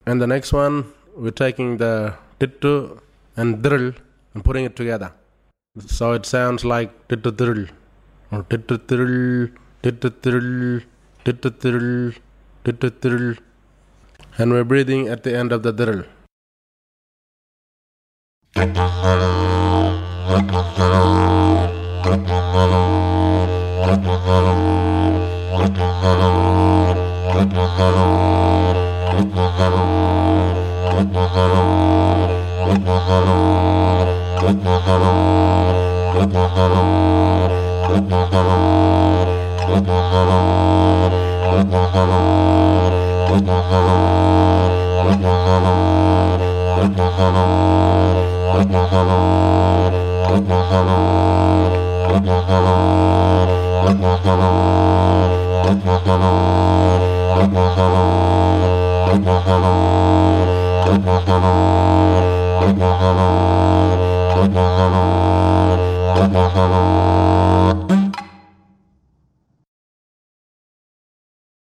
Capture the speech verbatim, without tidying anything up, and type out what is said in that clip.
And the next one, we're taking the tittu and drill and putting it together. So it sounds like tittu drill, or tittu drill, tittu drill, tittu drill, tittu drill. And we're breathing at the end of the drill. Thank you.